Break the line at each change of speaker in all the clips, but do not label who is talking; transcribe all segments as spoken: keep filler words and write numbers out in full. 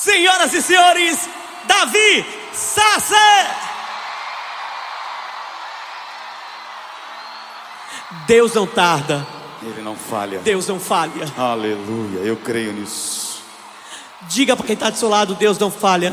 Senhoras e senhores, Davi Sasser. Deus não tarda.
Ele não falha.
Deus não falha.
Aleluia, eu creio nisso.
Diga para quem está do seu lado: Deus não falha.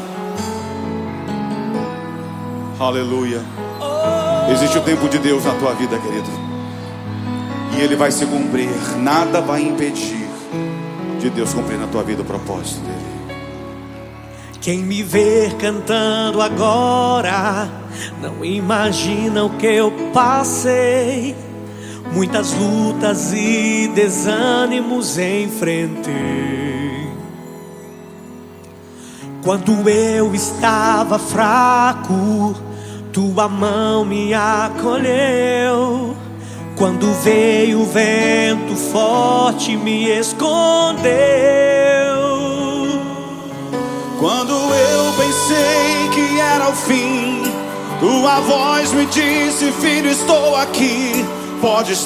Aleluia. Existe o tempo de Deus na tua vida, querido, e Ele vai se cumprir. Nada vai impedir de Deus cumprir na tua vida o propósito dEle.
Quem me vê cantando agora não imagina o que eu passei. Muitas lutas e desânimos enfrentei. Quando eu estava fraco, tua mão me acolheu. Quando veio o vento forte, me escondeu.
Quando eu pensei que era o fim, tua voz me disse: filho, estou aqui. Podes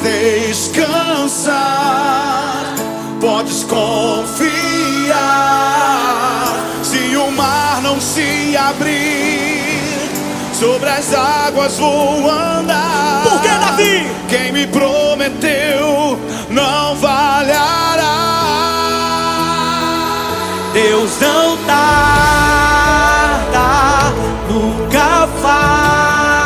descansar, podes confiar. Se o mar não se abrir, sobre as águas vou andar.
Por que, Davi?
Quem me prometeu não falhará.
Deus não tarda, nunca falha.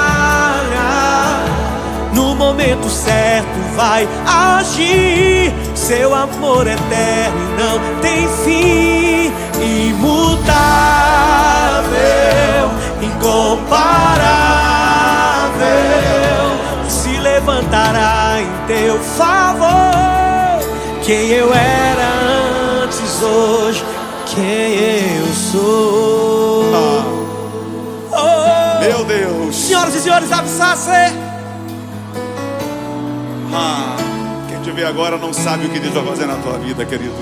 No momento certo vai agir. Seu amor eterno não tem fim. Imutável, incomparável, se levantará em teu favor. Quem eu era antes, hoje quem eu sou.
Ah,
oh,
meu Deus.
Senhoras e senhores, Davi Sasser.
Ah, quem te vê agora não sabe o que Deus vai fazer na tua vida, querido.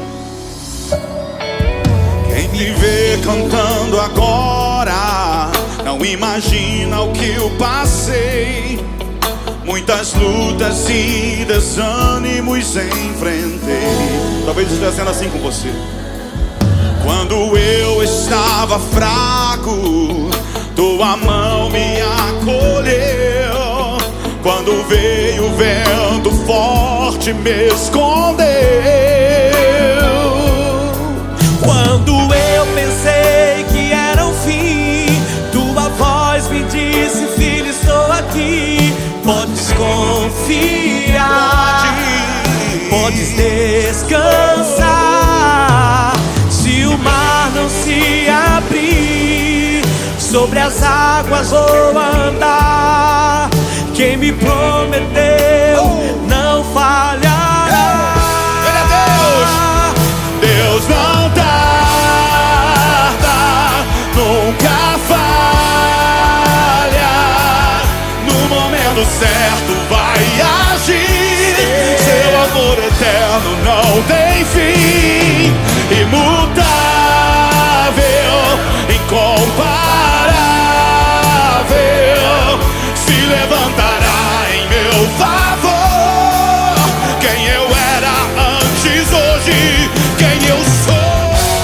Quem me vê cantando agora não imagina o que eu passei. Muitas lutas e desânimos enfrentei. Talvez esteja sendo assim com você. Quando eu estava fraco, tua mão me acolheu. Quando veio o vento forte, me escondeu.
Quando eu pensei que era o fim, tua voz me disse: filho, estou aqui. Podes confiar, podes descansar. Se o mar não se abrir, sobre as águas vou andar. Quem me prometeu não falhará.
Ele é Deus. Deus não tarda, nunca falha. No momento certo vai agir. Seu amor eterno não tem fim. Imutável, incomparável, se levantará em meu favor. Quem eu era antes, hoje quem eu sou.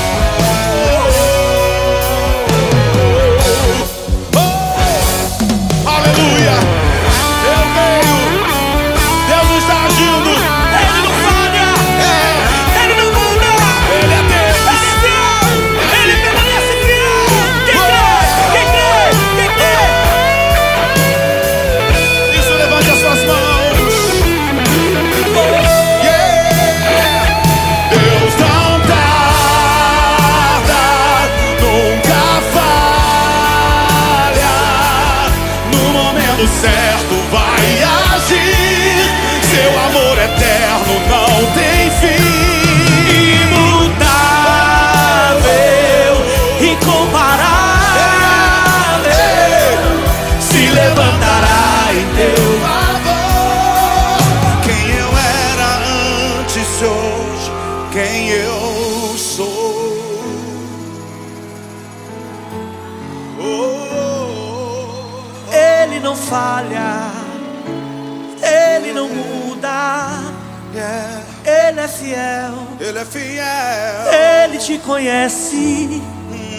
Oh, aleluia. Eu creio. Deus está agindo.
Ele não falha,
É.
Ele não muda,
Ele é Deus.
Ele é fiel, Ele permanece fiel. Quem crê, quem crê, quem crê.
Isso, levante as suas mãos. Yeah. Deus não tarda, nunca falha. No momento certo vai agir. Seu amor eterno não tem fim.
Imutável, incomparável, se levantará em teu
favor. Quem eu era antes, hoje quem eu sou. Oh,
Ele não falha, Ele não muda,
yeah.
Ele é fiel,
Ele é fiel.
Ele te conhece,
Hum.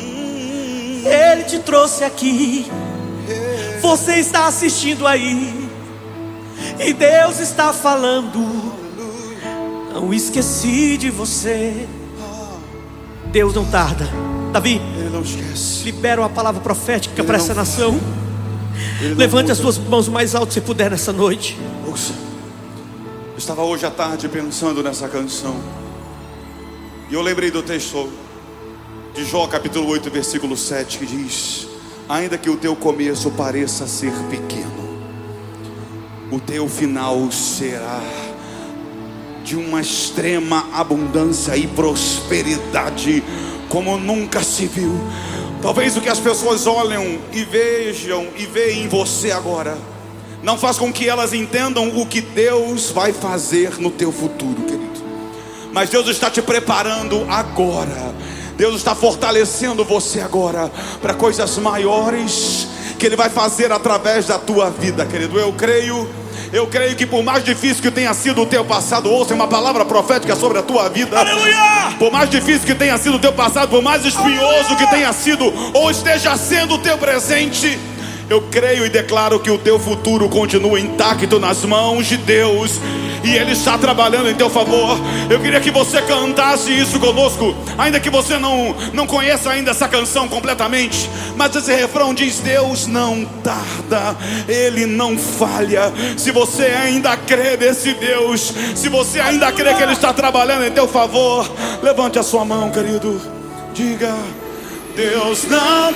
Ele te trouxe aqui. Você está assistindo aí, e Deus está falando: não esqueci de você. Deus não tarda. Davi,
Ele não esquece.
libera uma palavra profética para essa
não
nação.
Ele não
Levante
muda.
as suas mãos o mais alto se puder nessa noite.
Ouça. Eu estava hoje à tarde pensando nessa canção, e eu lembrei do texto de Jó capítulo oito versículo sete, que diz: ainda que o teu começo pareça ser pequeno, o teu final será de uma extrema abundância e prosperidade como nunca se viu. Talvez o que as pessoas olham e vejam e veem em você agora não faz com que elas entendam o que Deus vai fazer no teu futuro, querido. Mas Deus está te preparando agora. Deus está fortalecendo você agora para coisas maiores que Ele vai fazer através da tua vida, querido. Eu creio, eu creio que por mais difícil que tenha sido o teu passado, ouça uma palavra profética sobre a tua vida.
Aleluia!
Por mais difícil que tenha sido o teu passado, por mais espinhoso que tenha sido ou esteja sendo o teu presente, eu creio e declaro que o teu futuro continua intacto nas mãos de Deus, e Ele está trabalhando em teu favor. Eu queria que você cantasse isso conosco, ainda que você não, não conheça ainda essa canção completamente, mas esse refrão diz: Deus não tarda, Ele não falha. Se você ainda crê nesse Deus, se você ainda crê que Ele está trabalhando em teu favor, levante a sua mão, querido. Diga: Deus não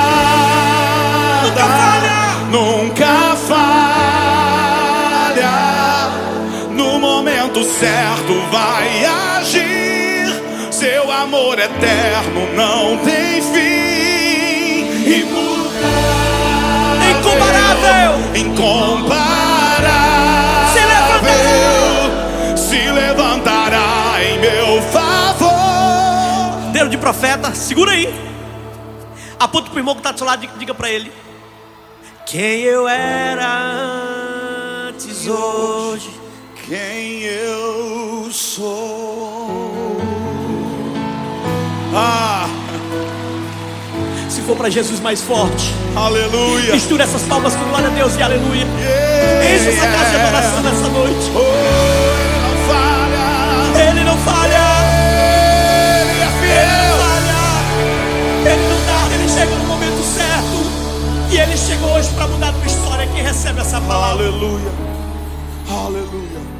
tarda, nunca falha, no momento certo vai agir. Seu amor eterno não tem fim. Imutável,
Incomparável,
incomparável, se levantará em meu favor.
dedo de profeta, segura aí. Aponta pro irmão que está do seu lado e diga para ele: quem eu era antes, hoje,
quem eu sou. Ah,
se for para Jesus mais forte,
aleluia.
mistura essas palmas com glória a Deus e aleluia.
Yeah,
Enche essa casa de adoração nessa noite.
Oh, Ele não falha,
Ele não falha,
Ele é
Ele
fiel.
não falha, Ele não tarda, Ele chega no momento certo. E Ele chegou hoje para mudar a tua história. Quem recebe essa palavra?
Aleluia, aleluia.